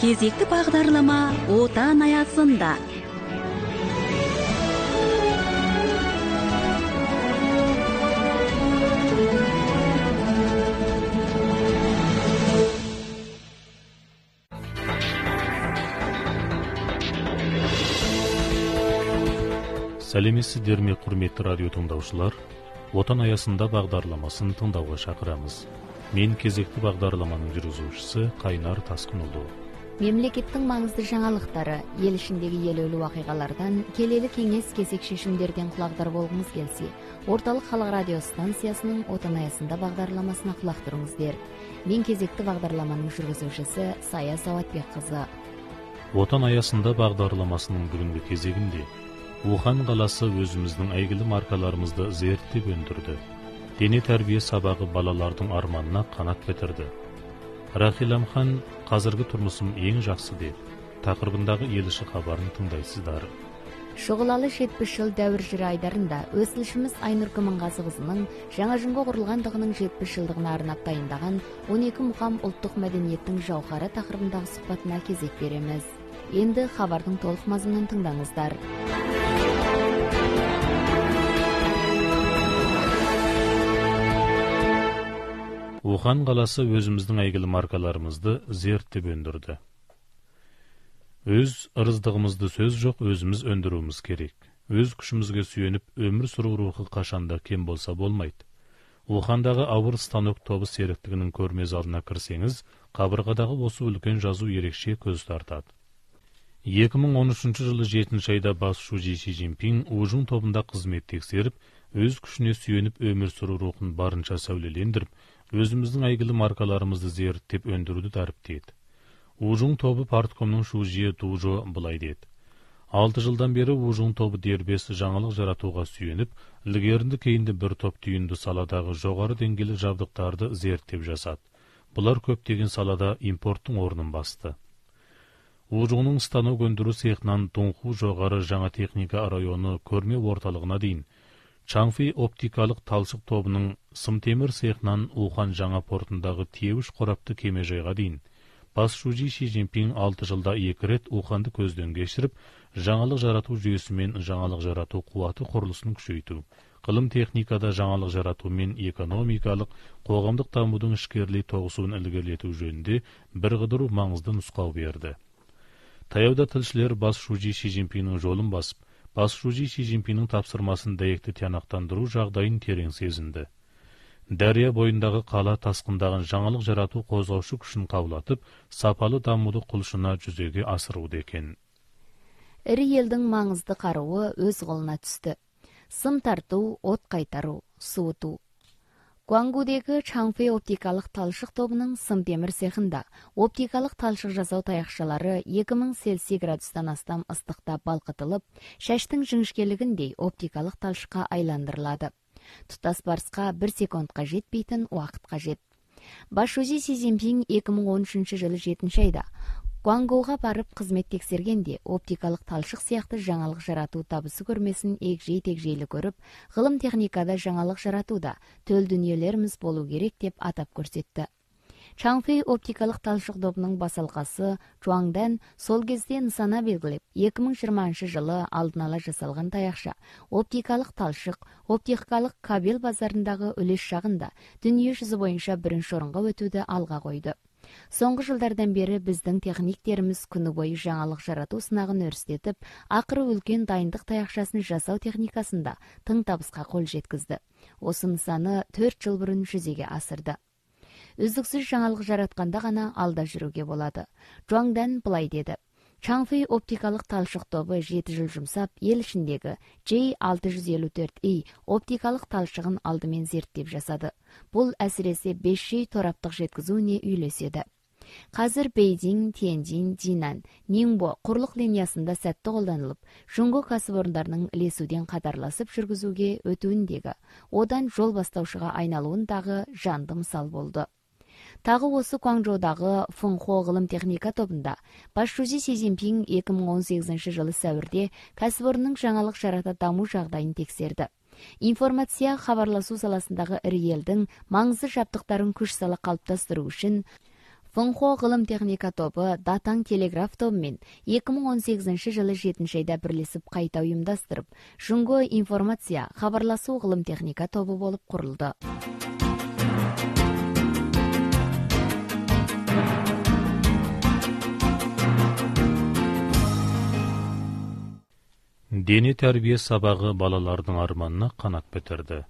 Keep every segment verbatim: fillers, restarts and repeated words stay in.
Кезекті бағдарлама отан аясында. Сәлеметсіздер ме, құрметті радио тыңдаушылар? Отан аясында бағдарламасын тыңдауға шақырамыз. Мен кезекті бағдарламаның жүргізушісі Қайнар Тасқынұлы. Мемлекеттің маңызды жаңалықтары, ел ішіндегі елеулі уақиғалардан, келелі кеңес кезек шешімдерден құлағдар болғыңыз келсе, орталық халық радио станциясының отан аясында бағдарламасына құлақ тұрыңыздар. Мен кезекті бағдарламаның жүргізушісі Сая Сауатбекқызы. Отан аясында бағдарламасының бүгінгі кезегінде Ухан қаласы өзіміздің әйгілі маркаларымызды зерттеп өндірді. Дене тәрбие сабағы балалардың арманына қанат бітірді. Рахиламхан қазіргі тұрмысым ең жақсы деп тақырыбындағы еліші хабарын тыңдайсыздар. Шұғылалы жетпіс жыл дәуір жыры айдарында өсілішіміз Айнұр Кымынғазықызының жаңа жынға құрылғандығының жетпіс жылдығына арнап дайындаған он екі мұқам ұлттық мәдениеттің жауһары тақырыбындағы сұхбатына кезек береміз. Енді хабардың толық мазмұнын тыңдаңыздар. Ухан қаласы өзіміздің әйгілі маркаларымызды зерттеп өндірді. Өз ырыздығымызды сөз жоқ, өзіміз өндіруіміз керек. Өз күшімізге сүйеніп, өмір сүру рухы қашанда кем болса болмайды. Ухандағы ауыр станок тобы серіктігінің көрме залына кірсеңіз, қабырғадағы осы үлкен жазу ерекше көз тартады. екі мың он үшінші жылы жетінші айда бас шужи Си Цзиньпин Ужун тобында қызмет тексеріп, өз күшіне сүйеніп өмір сүру рухын барынша сәулелендіріп, өзіміздің әйгілі маркаларымызды зерттеп өндіруді дәріптеді. Ужун тобы парткомның шужие Дужо былай деді. Алты жылдан бері Ужун тобы дербес жаңалық жаратуға сүйеніп, ілгерінді кейінді бір топ түйінді саладағы жоғары деңгейлі жабдықтарды зерттеп жасады. Бұлар көптеген салада импорттың орнын басты. Ужунның станок өндіру цехынан Дунху жоғары жаңа техника районы көрме орталығына дейін, Чаңфи оптикалық талшық тобының сымтемір цехынан Ухан жаңа портындағы тиеуіш қорапты кемежайға дейін, бас шужи Си Цзиньпин алты жылда екі рет Уханды көзден кешіріп, жаңалық жарату жүйесімен жаңалық жарату қуаты құрылысын күшейту, ғылым техникада жаңалық жарату мен экономикалық, қоғамдық дамудың ішкерлей тоғысуын ілгерілету жөнінде бірқыдыру маңызды нұсқау берді. Таяуда тілшілер бас шужи Си Цзиньпиннің жолын басып, бас шужи Си Цзиньпиннің тапсырмасын дәйекті тиянақтандыру жағдайын терең сезінді. Дәрия бойындағы қала тасқындаған жаңалық жарату қозғаушы күшін қаулатып, сапалы дамуды құлшына жүзеге асыруды екен. Ірі елдің маңызды қаруы өз қолына түсті. Сым тарту, от қайтару, суыту. Гуангудегі Чаңфи оптикалық талшық тобының сымтемір цехында оптикалық талшық жасау таяқшалары екі мың Цельсий градустан астам ыстықта балқытылып, шаштың жіңішкелігіндей оптикалық талшыққа айландырылады. Тұтас барысқа бір секундқа жетпейтін уақыт қажет. Бас шужи Си Цзиньпин екі мың он үшінші жылы жетінші айда Гуангоуға барып қызмет тексергенде оптикалық талшық сияқты жаңалық жарату табысы көрмесін егжей-тегжейлі көріп, ғылым техникада жаңалық жаратуда төл дүниелеріміз болу керек деп атап көрсетті. Чаңфи оптикалық талшық добының басалқасы Чуаңдан сол кезде нысана белгілеп, екі мың жиырмасыншы жылы алдын ала жасалған таяқша оптикалық талшық, оптикалық кабель базарындағы үлес жағында дүние жүзі бойынша бірінші орынға өтуді алға қойды. Соңғы жылдардан бері біздің техниктеріміз күні бойы жаңалық жарату сынағын өрістетіп, ақыры үлкен дайындық таяқшасын жасау техникасында тың табысқа қол жеткізді. Осы нысаны төрт жыл бұрын жүзеге асырды. Үздіксіз жаңалық жаратқанда ғана алда жүруге болады. Чуаңдан былай деді. Чаңфи оптикалық талшық тобы жеті жыл жұмсап, ел ішіндегі Джей алты жүз елу төрт И оптикалық талшығын алдымен зерттеп жасады. Бұл әсіресе бес джей тораптық жеткізуіне үйлеседі. Қазір Бейжің, Тяньцзин, Динан, Нинбо құрлық линиясында сәтті қолданылып, Жунго кәсіпорындарының ілесуден қатарласып жүргізуге өтуіндегі, одан жол бастаушыға айналуындағы жанды мысал болды. Тағы осы Гуаңжоудағы Фыңхо ғылым техника тобында бас шужи Си Цзиньпин екі мың он сегізінші жылы сәуірде кәсіпорынның жаңалық жарата даму жағдайын тексерді. Информация хабарласу саласындағы ірі елдің маңызды жабдықтарын күш сала қалыптастыру үшін Фыңхо ғылым техника тобы Датаң телеграф тобымен екі мың он сегізінші жылы жетінші айда бірлесіп қайта ұйымдастырып, Жунго информация хабарласу ғылым техника тобы болып құрылды. Дене тәрбие сабағы балалардың арманына қанат бітірді.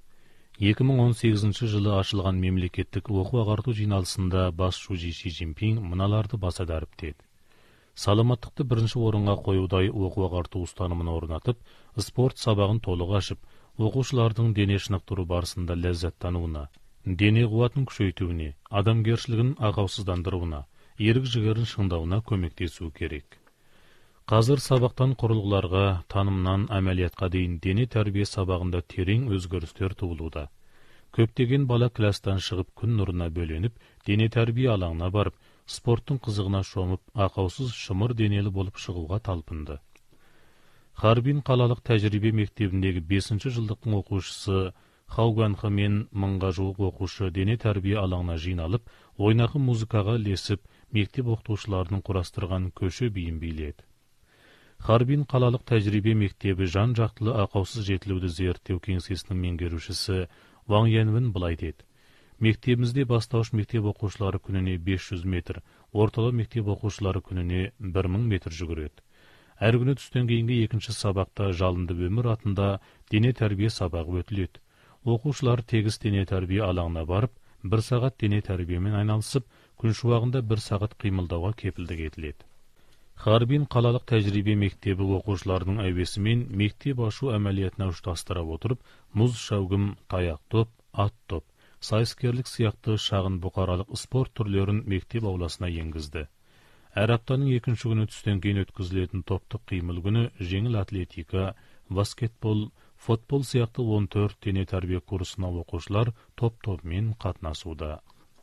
екі мың он сегізінші жылы ашылған мемлекеттік оқу-ағарту жиналысында бас шужи Ши Цзиньпин мыналарды баса дәріптеді. Саламаттықты бірінші орынға қоюдай оқу-ағарту ұстанымын орнатып, спорт сабағын толық ашып, оқушылардың дене шынықтыру барысында ләззаттануына, дене қуатын күшейтуіне, адамгершілігін ақаусыздандыруына, ерік жігерін шыңдауына көмектесу керек. Қазір сабақтан құрылғыларға, танымнан әмәлиятқа дейін дене тәрбие сабағында терең өзгерістер туылуда. Көптеген бала кластан шығып күн нұрына бөленіп, дене тәрбие алаңына барып, спорттың қызығына шомып, ақаусыз шымыр денелі болып шығуға талпынды. Харбин қалалық тәжірибе мектебіндегі бесінші жылдықтың оқушысы Хауганхы мен мыңға жуық оқушы дене тәрбие алаңына жиналып, ойнақы музыкаға ілесіп, мектеп оқытушыларының құрастырған көше биін биледі. Харбин қалалық тәжірибе мектебі жан-жақтылы ақаусыз жетілуді зерттеу кеңсесінің меңгерушісі Ваң Янвин былай деді. Мектебімізде бастауыш мектеп оқушылары күніне бес жүз метр, орталы мектеп оқушылары күніне бір мың метр жүгіреді. Әр күні түстен кейінгі екінші сабақта жалынды өмір атында дене тәрбие сабағы өтіледі. Оқушылар тегіс дене тәрбие алаңына барып, бір сағат дене тәрбиемен айналысып, күн шуағында бір сағат қимылдауға кепілдік етіледі. Харбин қалалық тәжірибе мектебі оқушылардың әуесімен мектеп ашу әмәлиятына ұштастыра отырып, мұз шаугым, таяқ топ, ат топ, сайыскерлік сияқты шағын бұқаралық спорт түрлерін мектеп ауласына енгізді. Әр аптаның екінші күні түстен кейін өткізілетін топтық қимыл күні жеңіл атлетика, баскетбол, футбол сияқты он төрт дене тәрбие курсына оқушылар топ-топмен қатынасуда.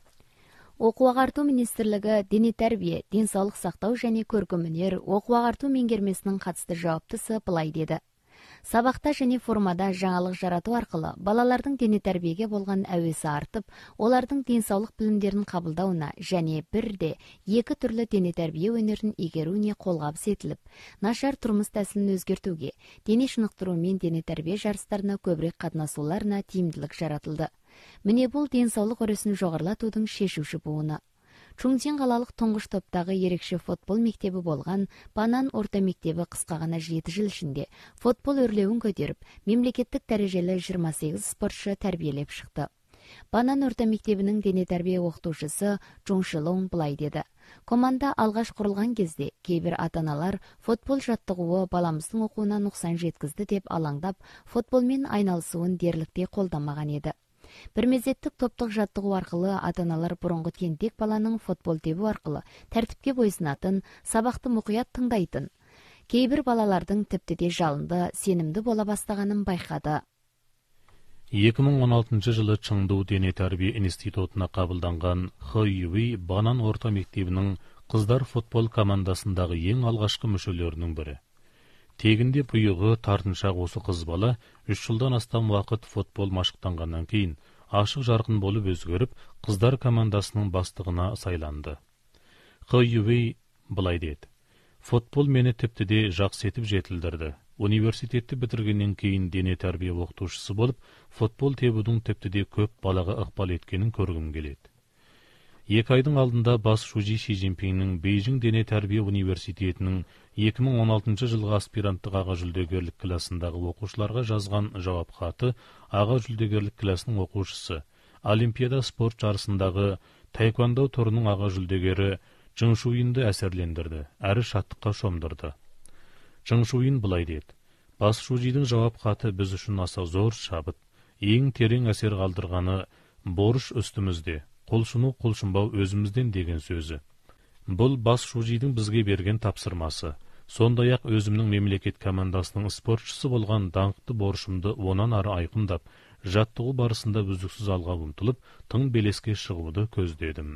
Оқу-ағарту министрлігі дене тәрбие, денсаулық сақтау және көркемөнер оқу-ағарту меңгермесінің қатысты жауаптысы былай деді. Сабақта және формада жаңалық жарату арқылы балалардың дене тәрбиеге болған әуесі артып, олардың денсаулық білімдерін қабылдауына және бірде екі түрлі дене тәрбие өнерін игеруіне қолғабыс етіліп, нашар тұрмыс тәсілін өзгертуге, дене шынықтыру мен дене тәрбие жарыстарына көбірек қатынасуларына тиімділік жаратылды. Міне бұл денсаулық өресін жоғарылатудың шешуші буыны. Чунцин қалалық тұңғыш топтағы ерекше футбол мектебі болған Банан орта мектебі қысқа ғана жеті жыл ішінде футбол өрлеуін көтеріп, мемлекеттік дәрежелі жиырма сегіз спортшы тәрбиелеп шықты. Банан орта мектебінің дене тәрбие оқытушысы Чун Шилон былай деді. Команда алғаш құрылған кезде кейбір ата-аналар футбол жаттығуы баламыздың оқуына нұқсан жеткізді деп алаңдап, футболмен айналысуын дерліктей қолдамаған еді. Бір мезеттік топтық жаттығу арқылы ата-аналар бұрынғы тентек баланың футбол тебу арқылы тәртіпке бойсынатын, сабақты мұқият тыңдайтын. Кейбір балалардың тіпті де жалынды, сенімді бола бастағанын байқады. екі мың он алтыншы жылы Чыңду дене тәрбие институтына қабылданған Хэ Юй Банан орта мектебінің қыздар футбол командасындағы ең алғашқы мүшелерінің бірі. Тегінде бұйығы тартыншақ осы қыз бала үш жылдан астам уақыт футбол машықтанғаннан кейін ашық жарқын болып өзгеріп, қыздар командасының бастығына сайланды. Хэ Юй былай деді. Футбол мені тіпті де жақсы етіп жетілдірді. Университетті бітіргеннен кейін дене тәрбие оқытушысы болып, футбол тебудің тіпті де көп балаға ықпал еткенін көргім келеді. Екі айдың алдында бас шужи Ши Цзиньпиннің Бейжің дене тәрбие университетінің екі мың он алтыншы жылғы аспиранттық аға жүлдегерлік класындағы оқушыларға жазған жауап хаты аға жүлдегерлік класының оқушысы, Олимпиада спорт жарысындағы таэквондо түрінің аға жүлдегері Чың Шуинді әсерлендірді, әрі шаттыққа шомдырды. Чың Шуин былай деді. Бас шужидің жауап хаты біз үшін аса зор шабыт, ең терең әсер қалдырғаны борыш үстімізде, құлшыну құлшынбау өзімізден деген сөзі. Бұл бас шужидің бізге берген тапсырмасы. Сондай-ақ өзімнің мемлекет командасының спортшысы болған даңқты борышымды онан ары айқындап, жаттығу барысында үздіксіз алға ұмтылып, тың белеске шығуды көздедім.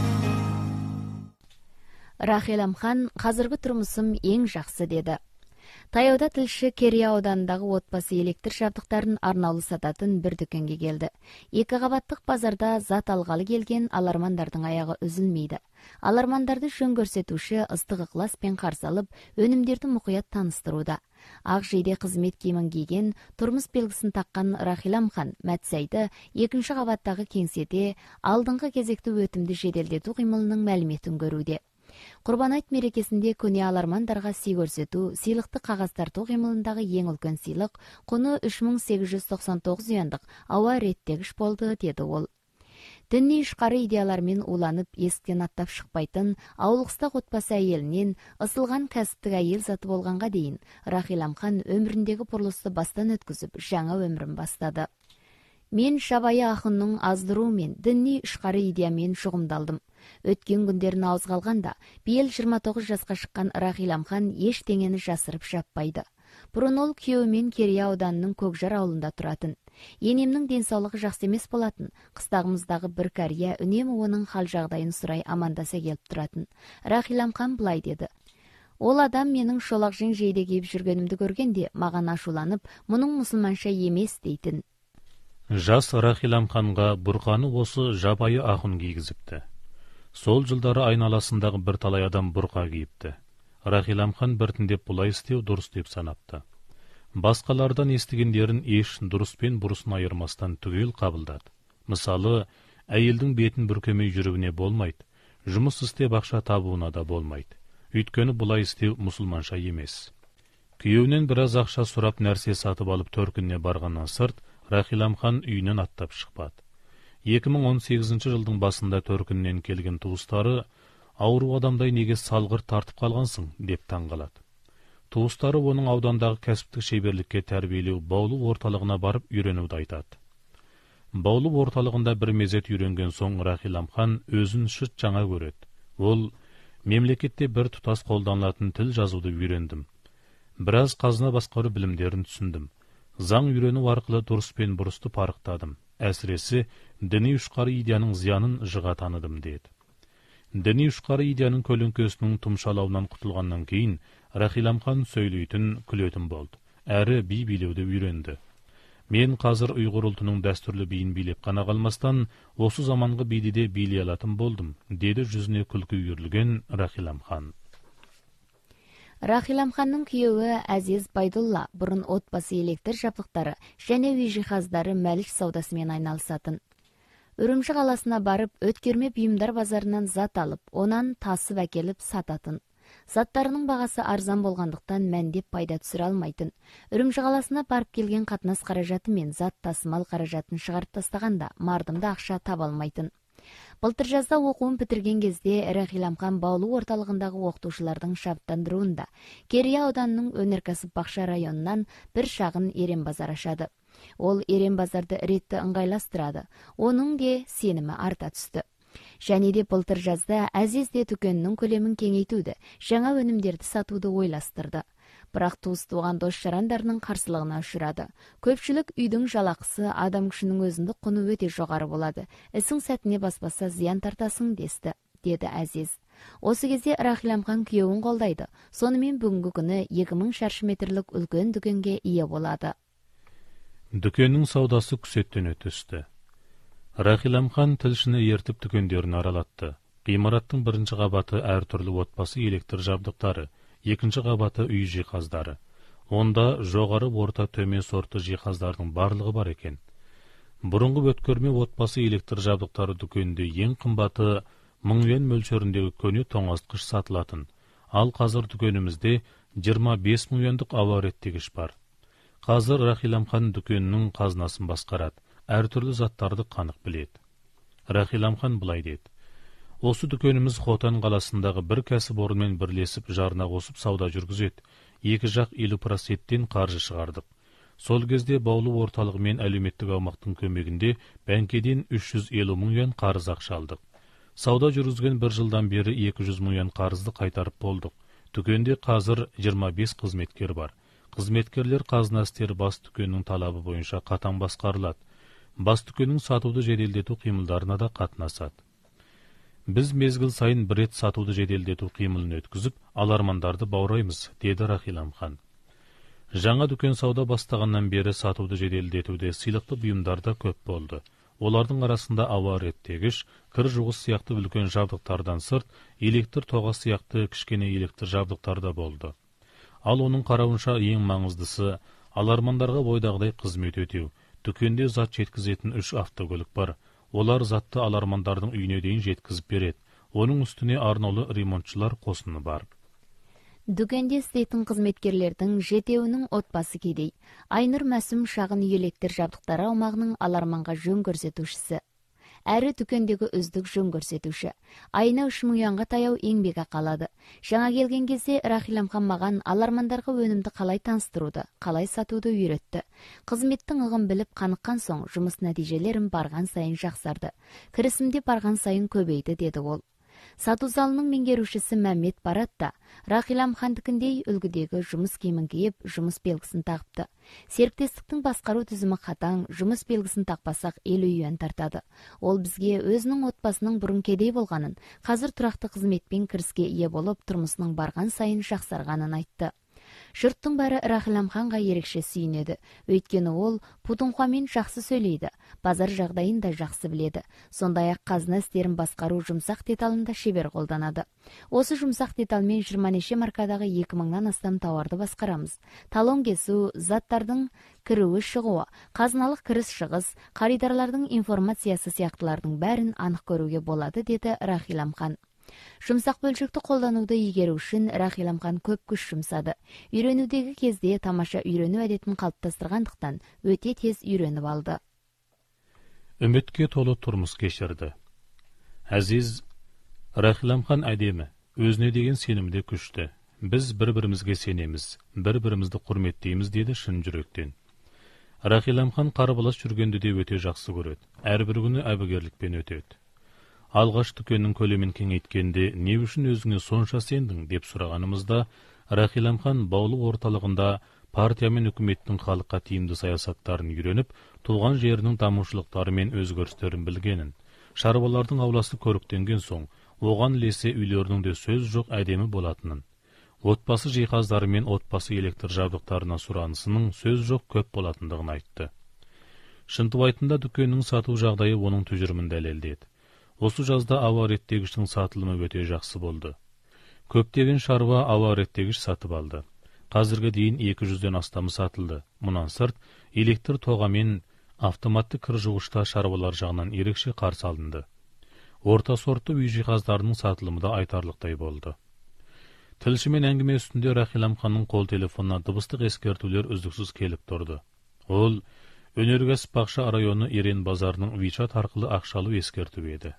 Рахел Амхан, қазіргі тұрмысым ең жақсы деді. Таяуда тілші Керия ауданындағы отбасы электр жабдықтарын арнаулы сататын бір дүкенге келді. Екі қабаттық базарда зат алғалы келген алармандардың аяғы үзілмейді. Алармандарды жөн көрсетуші ыстық ықыласпен қарсы алып, өнімдерді мұқият таныстыруда. Ақ жейде қызмет киімін киген, тұрмыс белгісін таққан Рахиламхан Мәтсайды екінші қабаттағы кеңседе алдыңғы кезекті өтімді жеделдету қимылының мәліметін көруде. Құрбан айт мерекесінде көне алармандарға сый көрсету, сыйлықты қағаз тарту қимылындағы ең үлкен сыйлық құны үш мың сегіз жүз тоқсан тоғыз юандық ауа реттегіш болды, деді ол. Дінни ішқары идеялармен уланып, есіктен аттап шықпайтын, ауылғыстақ отбасы әйелінен ысылған кәсіптік әйел заты болғанға дейін, Рахиламхан өміріндегі бұрылысты бастан өткізіп, жаңа өмірін бастады. Мен жабайы ақынның аздыруымен, дінни ішқары идеямен шұғымдалдым. Өткен күндерін ауыз қалғанда, биыл жиырма тоғыз жасқа шыққан Рахиламхан ештеңені жасырып жаппайды. Бұрын ол күйеуімен Керия ауданының Көкжар ауылында тұратын. Енемнің денсаулығы жақсы емес болатын. Қыстағымыздағы бір кәрия үнемі оның хал жағдайын сұрай амандаса келіп тұратын. Рахиламхан былай деді: Ол адам менің шолақ жең жейде киіп жүргенімді көргенде маған ашуланып, мұның мұсылманша емес дейтін. Жас Рахиламханға бұрқаны осы жабайы ақын кигізіпті. Сол жылдары айналасындағы бір талай адам бұрқа киіпті. Рахиламхан біртіндеп бұлай істеу дұрыс деп санапты. Басқалардан естігендерін еш дұрыс пен бұрысын айырмастан түгел қабылдады. Мысалы, әйелдің бетін бүркемей жүруіне болмайды, жұмыс істеп ақша табуына да болмайды. Өйткені бұлай істеу мұсылманша емес. Күйеуінен біраз ақша сұрап нәрсе сатып алып төркініне барғаннан сырт, Рахиламхан үйінен аттап шықпады. екі мың он сегізінші жылдың басында төркіннен келген туыстары ауру адамдай неге салғыр тартып қалғансың деп таңғалады. Туыстары оның аудандағы кәсіптік шеберлікке тәрбиелеу баулу орталығына барып үйренуді айтады. Баулу орталығында бір мезет үйренген соң Рахиламхан өзін шыт жаңа көреді. Ол мемлекетте бір тұтас қолданылатын тіл жазуды үйрендім. Біраз қазына басқару білімдерін түсіндім. Заң үйрену арқылы дұрыс пен бұрысты парықтадым. Әсіресе діни ұшқары идеяның зиянын жыға таныдым деді. Діни ұшқары идеяның көлеңкесінің тұмшалауынан құтылғаннан кейін Рахиламхан сөйлейтін, күлетін болды. Әрі би билеуді үйренді. Мен қазір ұйғыр ұлтының дәстүрлі биін билеп қана қалмастан, осы заманғы биді де билей алатын болдым, деді жүзіне күлкі үйірілген Рахиламхан. Рахиламханның күйеуі Әзиз Байдулла бұрын отбасы электр жабдықтары және үй жиһаздары мәліш саудасымен айналысатын. Үрімші қаласына барып, өткерме бұйымдар базарынан зат алып, онан тасып әкеліп сататын. Заттарының бағасы арзан болғандықтан мәндеп пайда түсіре алмайтын. Үрімші қаласына барып келген қатынас қаражаты мен зат тасымал қаражатын шығарып тастағанда мардымды ақша таба алмайтын. Былтыр жазда оқуын бітірген кезде Рахиламхан баулу орталығындағы оқытушылардың шабыттандыруында Керия ауданының өнеркәсіп бақша районынан бір шағын ерен базар ашады. Ол ерен базарды ретті ыңғайластырады. Оның де сенімі арта түсті. Және де былтыр жазда Әзиз де дүкенінің көлемін кеңейтуді, жаңа өнімдерді сатуды ойластырды. Бірақ туыс туған дос жарандарының қарсылығына ұшырады. Көпшілік үйдің жалақысы адам күшінің өзіндік құны өте жоғары болады. Ісің сәтіне баспаса зиян тартасың десті, деді Әзиз. Осы кезде Рахиламхан күйеуін қолдайды. Сонымен бүгінгі күні екі мың шаршы метрлік үлкен дүкенге ие болады. Дүкеннің саудасы күсеттене түсті. Рахиламхан тілшіні ертіп дүкендерін аралатты. Ғимараттың бірінші қабаты әртүрлі отбасы электр жабдықтары, екінші қабаты үй жиһаздары. Онда жоғары, орта, төмен сорты жиһаздардың барлығы бар екен. Бұрынғы өткөрме отбасы электр жабдықтары дүкенде ең қымбаты мың юан мөлшеріндегі көне тоңазытқыш сатылатын. Ал қазір дүкенімізде жиырма бес мың юандық ауа реттегіш бар. Қазір Рахиламхан дүкенінің қазынасын басқарады. Әртүрлі заттарды қанық біледі. Рахиламхан былай деді: Осы дүкеніміз Хотан қаласындағы бір кәсіпорынмен бірлесіп жарна қосып сауда жүргізеді. Екі жақ елу проценттен қаржы шығардық. Сол кезде баулу орталығы мен әлеуметтік аумақтың көмегінде бәнкеден үш жүз елу мың юан қарыз ақша алдық. Сауда жүргізген бір жылдан бері екі жүз мың юан қарызды қайтарып болдық. Дүкенде қазір жиырма бес қызметкер бар. Қызметкерлер қазына істері бас дүкеннің талабы бойынша қатаң басқарылады. Бас дүкеннің сатуды жеделдету қимылдарына да қатынасады. Біз мезгіл сайын бір рет сатуды жеделдету қимылын өткізіп, алармандарды баураймыз, деді Рахиламхан. Жаңа дүкен сауда бастағаннан бері сатуды жеделдетуде сыйлықты бұйымдар да көп болды. Олардың арасында ауа реттегіш, кір жуғыш сияқты үлкен жабдықтардан сырт, электр тоғы сияқты кішкене электр жабдықтар да болды. Ал оның қарауынша ең маңыздысы алармандарға бойдағыдай қызмет өтеу. Дүкенде зат жеткізетін үш автокөлік бар. Олар затты алармандардың үйіне дейін жеткізіп береді. Оның үстіне арнаулы ремонтшылар қосыны бар. Дүкенде істейтін қызметкерлердің жетеуінің отбасы кедей. Айнұр Мәсім шағын электр жабдықтары аумағының аларманға жөн көрсетушісі. Әрі дүкендегі үздік жөн көрсетуші. Айына үш миллионға таяу еңбегі қалады. Жаңа келген кезде Рахиламхан маған алармандарға өнімді қалай таныстыруды, қалай сатуды үйретті. Қызметтің ығын біліп қаныққан соң, жұмыс нәтижелерім барған сайын жақсарды. Кірісімде барған сайын көбейді, деді ол. Сату залының меңгерушісі Мәмет Баратта Рахиламхандікіндей үлгідегі жұмыс киімін киіп, жұмыс белгісін тағыпты. Серіктестіктің басқару тізімі қатаң, жұмыс белгісін тақпасақ елу юан тартады. Ол бізге өзінің отбасының бұрын кедей болғанын, қазір тұрақты қызметпен кіріске ие болып, тұрмысының барған сайын жақсарғанын айтты. Жұрттың бәрі Рахиламханға ерекше сүйінеді. Өйткені ол Путунхуамен жақсы сөйлейді, базар жағдайын да жақсы біледі. Сондай-ақ қазына істерін басқару жұмсақ деталында шебер қолданады. Осы жұмсақ деталмен жиырма неше маркадағы екі мыңнан астам тауарды басқарамыз. Талон кесу, заттардың кіруі шығуы, қазыналық кіріс шығыс, қаридарлардың информациясы сияқтылардың бәрін анық көруге болады, деді Рахиламхан. Жұмсақ бөлшекті қолдануды игеру үшін Рахиламхан көп күш жұмсады. Үйренудегі кезде тамаша үйрену әдетін қалыптастырғандықтан өте тез үйреніп алды. Үмітке толы тұрмыс кешірді. Әзиз, Рахиламхан әдемі, өзіне деген сенімде күшті. Біз бір-бірімізге сенеміз, бір-бірімізді құрметтейміз, деді шын жүректен. Рахиламхан қарбалас жүргенді де өте жақсы көреді. Әрбір күні әбігерлікпен өтеді. Алғаш дүкеннің көлемін кеңейткенде не үшін өзіңе сонша сендің деп сұрағанымызда, Рахиламхан баулы орталығында партия мен үкіметтің халыққа тиімді саясаттарын үйреніп, туған жерінің дамушылықтары мен өзгерістерін білгенін, шаруалардың ауласы көріктенген соң, оған ілесе үйлерінің де сөз жоқ әдемі болатынын, отбасы жиһаздары мен отбасы электр жабдықтарына сұранысының сөз жоқ көп болатындығын айтты. Шынтуайтында дүкеннің сату жағдайы оның тұжырымын дәлелдеді. Осы жазда ауа реттегіштің сатылымы өте жақсы болды. Көптеген шаруа ауа реттегіш сатып алды. Қазірге дейін екі жүзден астамы сатылды. Мұнан сырт, электр тоғамен автоматты кір жуғышта шаруалар жағынан ерекше қарсы алынды. Орта сортты үй жиһаздарының сатылымы да айтарлықтай болды. Тілшімен әңгіме үстінде Рахиламханның қол телефонына дыбыстық ескертулер үздіксіз келіп тұрды. Ол өнеркәсіп бақша районы Ерен базарының WeChat арқылы ақшалу ескерту еді.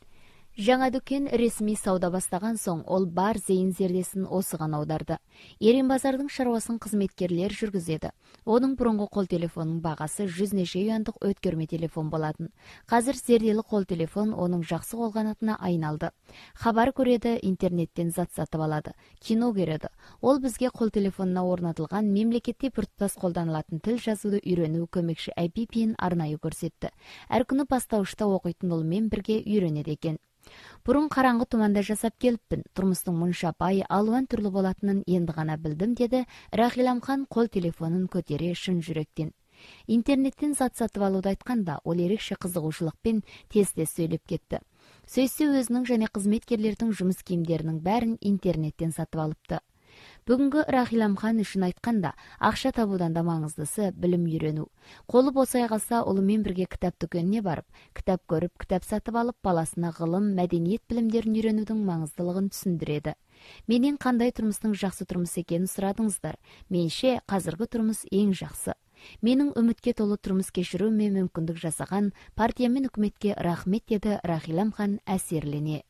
Жаңа дүкен ресми сауда бастаған соң, ол бар зейін зердесін осыған аударды. Ерен базардың шаруасын қызметкерлер жүргізеді. Оның бұрынғы қол телефонның бағасы жүз неше юандық өткерме телефон болатын. Қазір зерделі қол телефон оның жақсы қолғанатына айналды. Хабар көреді, интернеттен зат сатып алады, кино көреді. Ол бізге қол телефонына орнатылған мемлекетте біртұтас қолданылатын тіл жазуды үйрену көмекші ай пи пи-ін арнайы көрсетті. Әр күні бастауышта оқитын ұлымен бірге үйренеді екен. Бұрын қараңғы тұманда жасап келіппін, тұрмыстың мұнша бай, алуан түрлі болатынын енді ғана білдім, деді Рахиламхан қол телефонын көтере шын жүректен. Интернеттен зат сатып алуды айтқанда, ол ерекше қызығушылықпен тез-тез сөйлеп кетті. Сөйтсе өзінің және қызметкерлердің жұмыс киімдерінің бәрін интернеттен сатып алыпты. Бүгінгі Рахиламхан үшін айтқанда, ақша табудан да маңыздысы білім үйрену. Қолы босай қалса, ұлымен бірге кітап дүкеніне барып, кітап көріп, кітап сатып алып, баласына ғылым, мәдениет білімдерін үйренудің маңыздылығын түсіндіреді. Менен қандай тұрмыстың жақсы тұрмыс екенін сұрадыңыздар. Менше қазіргі тұрмыс ең жақсы. Менің үмітке толы тұрмыс кешіруіме мүмкіндік жасаған партия мен үкіметке рахмет, деді Рахиламхан әсерлене.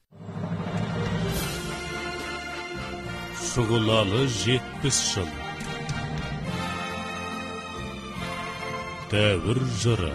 Шұғылалы жетпіс жыл. Дәуір жыры.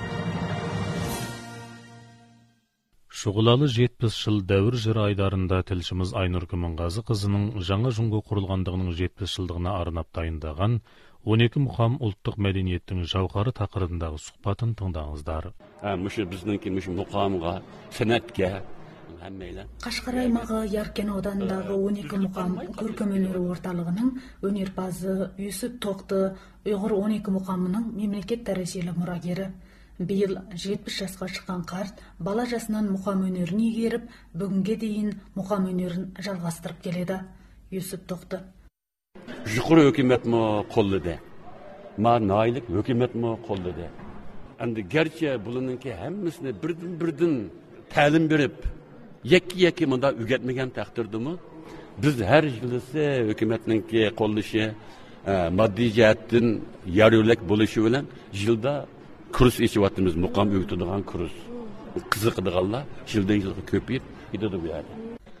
Шұғылалы жетпіс жыл дәуір жыры айдарында тілшіміз Айнұр Күмінғазы қызының жаңа жұңғы құрылғандығының жетпіс жылдығына арнап дайындаған он екі мұқам ұлттық мәдениеттің жауһары тақырыбындағы сұхбатын тыңдаңыздар. Мұшы біздің мұқамға, сәнәтке, Қашқар аймағы Яркен ауданындағы он екі мұқам көркем өнері орталығының өнерпазы Юсуп Тоқты ұйғыр он екі мұқамының мемлекет дәрежелі мұрагері. Биыл жетпіс жасқа шыққан қарт бала жасынан мұқам өнерін игеріп, бүгінге дейін мұқам өнерін жалғастырып келеді. Юсуп Тоқты. Жұқыр өкімет мо қолдады. Ма найлық өкімет мо қолдады. Әнді герче бұлыныңки әмісіне бірдін-бірдін тәлім беріп, екі-екі мұнда үгетмеген тәқтірді мұ? Біз әр жылысы өкіметніңки қолдышы maddi jihatdan yarıyo'lak bo'lishi bilan yilda kurs echyapmiz, muqam o'qitadigan kurs. Qiziqadiganlar yildan yilga ko'payib ketadi bu yerda.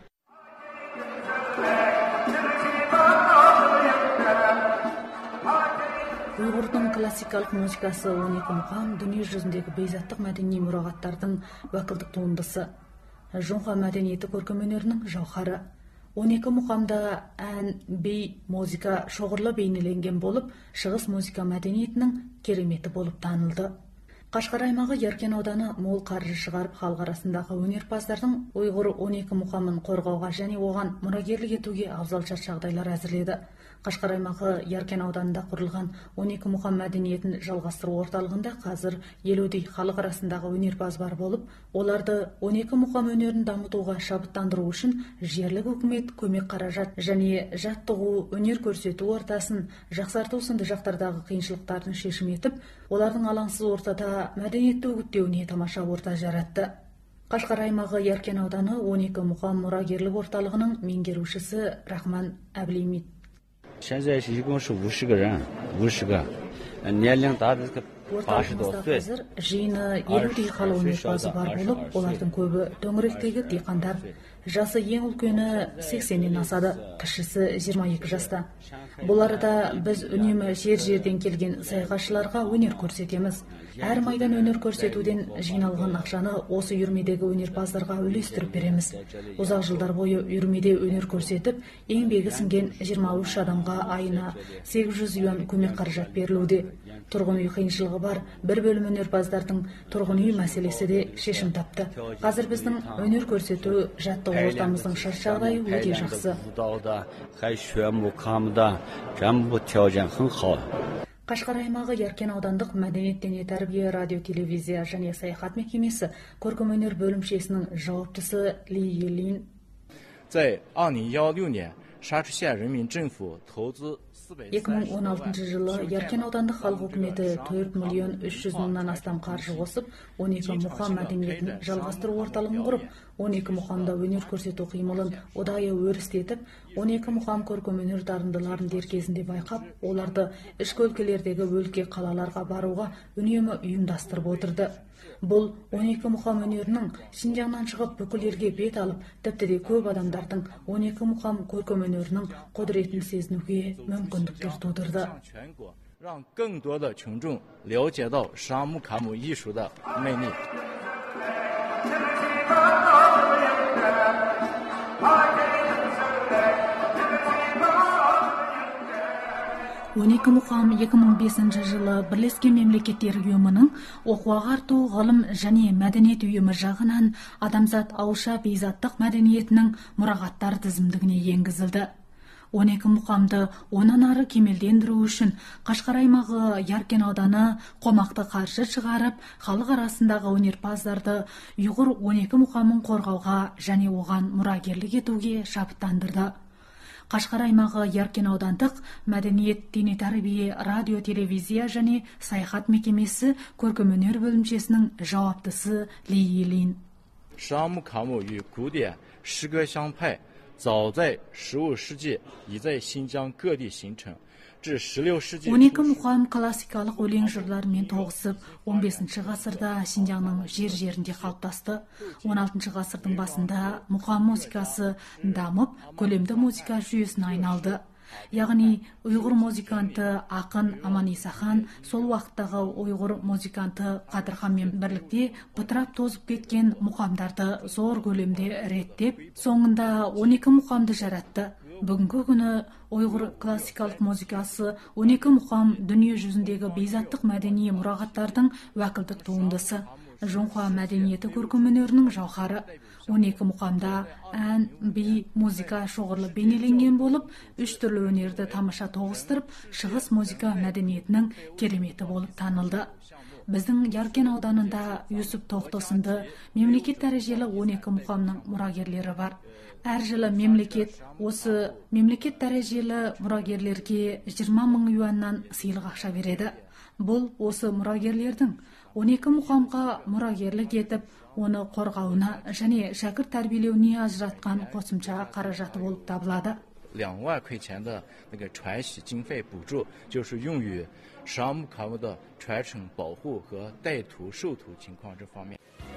Uyg'urning klassикалық музыкасы он екі мұқам дүние жүзіндегі бейзаттық мәдени мұрағаттардың уәкілдік туындысы. Жоңға мәдениеті көркем өнерінің жауһары. он екі мұқамда ән, бей, музыка шоғырлы бейнеленген болып, шығыс музыка мәдениетінің кереметі болып танылды. Қашқар аймағы Яркен ауданы мол қаржы шығарып, халық арасындағы өнерпаздардың ұйғыр он екі мұқамын қорғауға және оған мұрагерлік етуге абзал жағдайлар әзірледі. Қашқар аймағы Яркен ауданында құрылған он екі мұқам мәдениетін жалғастыру орталығында қазір елудей халық арасындағы өнерпаз бар болып, оларды он екі мұқам өнерін дамытуға шабыттандыру үшін жерлік үкімет көмек қаражат және жаттығу, өнер көрсету ортасын жақсарту сынды жақтардағы қиыншылықтарын шешім етіп, олардың алаңсыз ортада мәдениетті үгіттеуіне тамаша орта жаратты. Қашқар аймағы Яркен ауданы он екі мұқам мұрагерлік орталығының меңгерушісі Рахман Әблеймит. 现在一共是五十个人，五十个，年龄大的八十多岁。 қазір жиыны елудей халық өнерпазы бар болып, олардың көбі төңіректегі диқандар. Жасы ең үлкені сексеннен асады, кішісі жиырма екі жаста. Бұл арада біз үнемі жер-жерден келген саяхатшыларға өнер көрсетеміз. Әр майдан өнер көрсетуден жиналған ақшаны осы үйірмедегі өнерпаздарға үлестіріп береміз. Ұзақ жылдар бойы үйірмеде өнер көрсетіп, еңбегі сіңген жиырма үш адамға айына сегіз жүз юан көмек қаражат берілуде. Тұрғын үй қиыншылығы бар, бір бөлім өнерпаздардың тұрғын үй мәселесі де шешім тапты. Қазір біздің өнер көрсету жаттығу ортамыздың шарт жағдайы өте жақсы. Қашқар аймағы Яркен аудандық мәдениет және тәрбие радио телевизия және саяхат мекемесі көркем өнер бөлімшесінің жауаптысы Ли Елин. 在二零一六年，沙区县人民政府投资 екі мың он алтыншы жылы Яркен аудандық халық үкіметі төрт миллион үш жүз мыңнан астам қаржы қосып, он екі мұқам мәдениетін жалғастыру орталығын құрып, он екі мұқамда өнер көрсету қимылын ұдайы өрістетіп, он екі мұқам көркем өнер дарындыларын дер кезінде байқап, оларды ішкі өлкелердегі өлке қалаларға баруға үнемі ұйымдастырып отырды. Бұл он екі мұқам өнерінің Шинжаңнан шығып бүкіл елге бет алып, тіпті де көп адамдардың он екі мұқам көркем өнерінің құдіретін сезінуге мүмкіндіктер тудырды. 让更多的群众了解到沙木卡姆艺术的魅力。 он екі мұқам екі мың бесінші жылы Бірлескен Мемлекеттер ұйымының оқу ағарту, ғылым және мәдениет ұйымы жағынан адамзат ауызша бейзаттық мәдениетінің мұрағаттар тізімдігіне енгізілді. он екі мұқамды онан ары кемелдендіру үшін Қашқар аймағы Яркен ауданы қомақты қаржы шығарып, халық арасындағы өнерпаздарды ұйғыр он екі мұқамын қорғауға және оған мұрагерлік етуге шабыттандырды. Қашқар аймағы Яркен аудандық мәдениет, дене тәрбие, радио, телевизия және саяхат мекемесі көркем өнер бөлімшесінің жауаптысы Ли Елин. 沙木卡姆与古典诗歌相派 早在十五世纪已在新疆各地形成，至十六世纪。 он екі мұқам классикалық өлең жырларымен тоғысып, он бесінші ғасырда Шинжаңның жер-жерінде қалыптасты. он алтыншы ғасырдың басында мұқам музыкасы дамып, көлемді музыка жүйесіне айналды. Яғни ұйғыр музыканты ақын Аман Исахан сол уақыттағы ұйғыр музыканты Қадырханмен бірлікте бытырап тозып кеткен мұқамдарды зор көлемде реттеп, соңында он екі мұқамды жаратты. Бүгінгі күні ұйғыр классикалық музыкасы он екі мұқам дүние жүзіндегі бейзаттық мәдени мұрағаттардың уәкілдік туындысы. Жоңхуа мәдениеті көркемөнерінің жауһары. он екі мұқамда ән, би, музыка шоғырлы бейнеленген болып, үш түрлі өнерді тамаша тоғыстырып, шығыс музыка мәдениетінің кереметі болып танылды. Біздің Яркен ауданында Юсуп Тоқтосынды мемлекет дәрежелі он екі мұқамның мұрагерлері бар. Әр жылы мемлекет осы мемлекет дәрежелі мұрагерлерге жиырма мың юаннан сыйлық ақша береді. Бұл осы мұрагерлердің он екі мұқамға мұрагерлік етіп, оны қорғауына және шәкірт тәрбиелеуіне ажыратқан қосымша қаражаты болып табылады. 两万块钱的那个传习经费补助，就是用于十二木卡木的传承、保护和带徒授徒情况这方面。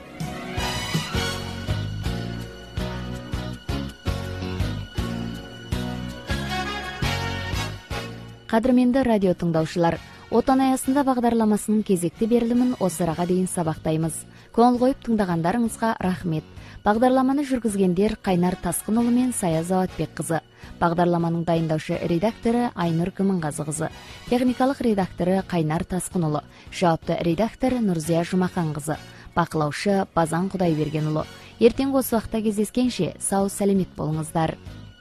Қадірменді радио тыңдаушылар, отан аясында бағдарламасының кезекті берілімін осыраға дейін сабақтаймыз. Көңіл қойып тыңдағандарыңызға рахмет. Бағдарламаны жүргізгендер Қайнар Тасқынұлы мен Сая Заватбек қызы. Бағдарламаның дайындаушы редакторы Айнұр Кімінғазы қызы. Техникалық редакторы Қайнар Тасқынұлы. Жауапты редакторы Нұрзия Жұмақан қызы. Бақылаушы Базан Құдайбергенұлы. Ертеңгі осы уақытта кездескенше сау сәлемет болыңыздар.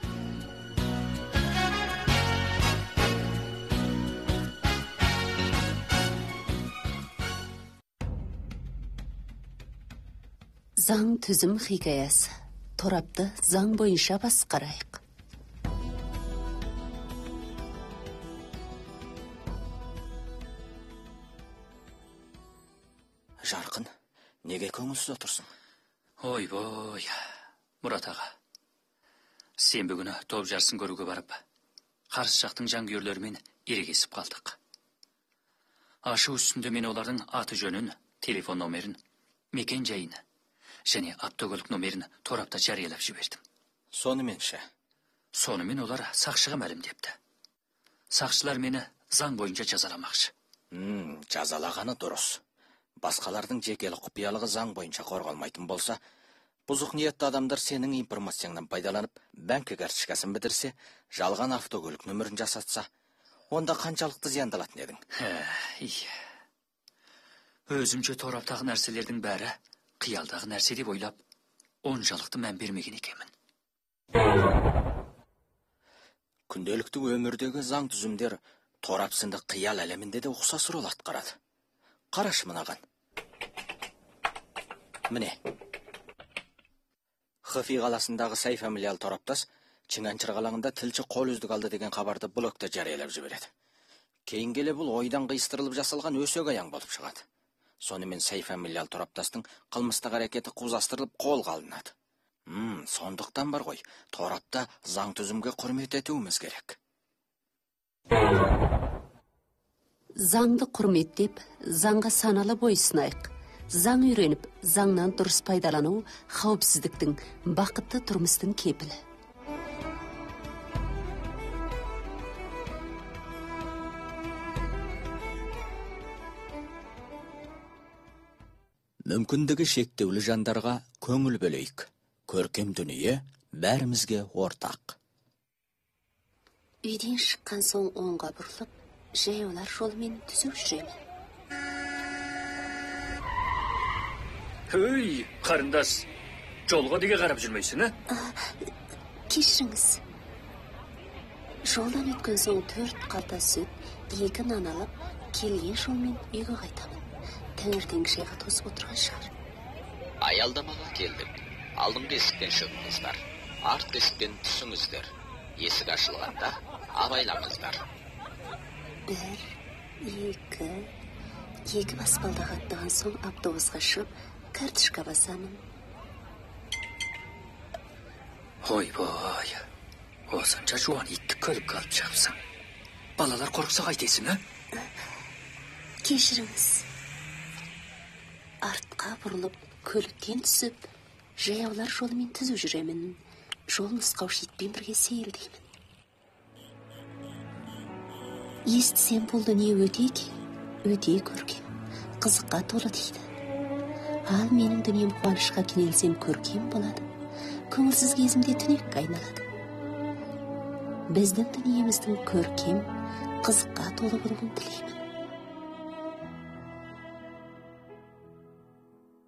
Заң түзім хикаясы. Торапты заң бойынша басқарайық. Жарқын, неге көңілсіз отырсың? Ой, бой, Мұрат аға. Сенбі күні топ жарысын көруге барып, қарсы жақтың жанкүйерлерімен ерегесіп қалдық. Ашу үстінде мен олардың аты жөнін, телефон номерін, мекен жайын және автокөлік номерін торапта жариялап жібердім. Сонымен ше? Сонымен олар сақшыға мәлімдепті. Сақшылар мені заң бойынша жазаламақшы. Мм, жазалағаны дұрыс. Басқалардың жекелі құпиялығы заң бойынша қорғалмайтын болса, бұзық ниетті адамдар сенің информацияңнан пайдаланып, банк карточкасын бітірсе, жалған автокөлік нөмірін жасатса, онда қаншалықты зияндалатын едің? Өзімше тораптағы нәрселердің бәрі қиялдағы нәрсе деп ойлап, оншалықты мән бермеген екенмін. Күнделікті өмірдегі заң түзімдер торап сынды қиял әлемінде де ұқсас рөл атқарады. Қарашы мынаған. Міне. Хыфи қаласындағы сай фамилиал тораптас Чыңанчыр қалаңында тілші қол үздік алды деген хабарды блогта жариялап жібереді. Кейін келе бұл ойдан қиыстырылып жасалған өсек аяң болып шығады. Сонымен сай фамилиал тораптастың қылмыстық әрекеті қузастырылып қолға алынады. Мм, сондықтан бар ғой, торапта заң түзімге құрмет етуіміз керек. Заңды құрметтеп, заңға саналы бойсынайық. Заң үйреніп, заңнан дұрыс пайдалану қауіпсіздіктің, бақытты тұрмыстың кепілі. Мүмкіндігі шектеулі жандарға көңіл бөлейік. Көркем дүние бәрімізге ортақ. Үйден шыққан соң оңға бұрылып, жаяулар жолымен түзу жүремін. Өй, қарындас, жолға деге қарап жүрмейсің, ә? Кешіріңіз. Жолдан өткен соң төрт қалта сүт, екі нан алып, келген жолмен үйге қайтамын. Тәңертеңгі шайға тосып отырған шығар. Аялдамаға келдік. Алдыңғы есіктен шығыңыздар. Арт есіктен түсіңіздер. Есік ашылғанда абайлаңыздар. Бір, екі, екі баспалдағы аттаған соң автобусқа шығып, карточка басамын. Ой, бой, осынша жуан итті көріп қалып шығыпсың. Балалар қорықса қайтесің, ә? Кешіріңіз. Артқа бұрылып, көліктен түсіп, жаяулар жолымен түзу жүремін. Жол нұсқаушы итпен бірге сейілдеймін. Естісем бұл дүние өте кең, өте көркем, қызыққа толы дейді. Ал менің дүнием қуанышқа кенелсем көркем болады, көңілсіз кезімде түнек айналады. Біздің дүниеміздің көркем, қызыққа толы болуын тілеймін.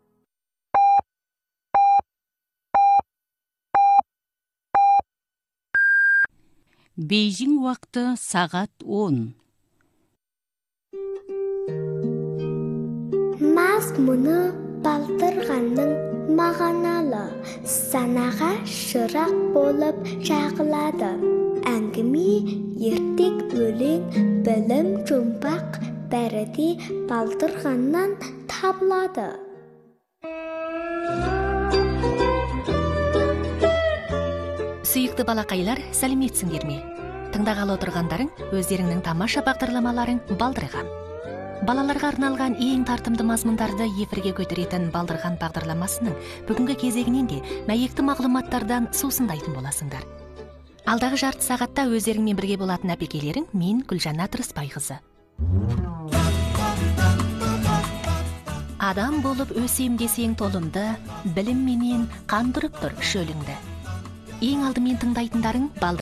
Бейжің уақыты сағат он. Мазмұны балтырғанның мағыналы, санаға шырақ болып жағылады. Әңгіме, ертек өлең, білім жұмбақ бәрі де балтырғаннан табылады. Сүйікті балақайлар, сәлеметсіңдер ме? Тыңдағалы отырғандарың өздеріңнің тамаша бағдарламаларың Балдырған. Балаларға арналған ең тартымды мазмұндарды эфирге көтеретін Балдырған бағдарламасының бүгінгі кезегінен де мәйекті мағлұматтардан сусындайтын боласыңдар. Алдағы жарты сағатта өздеріңмен бірге болатын әпекелерің мен Гүлжана Тұрыспайқызы. Адам болып өсем десең толымды, білім менен қандырып тұр шөліңді. Ең алдымен тыңдайтындарың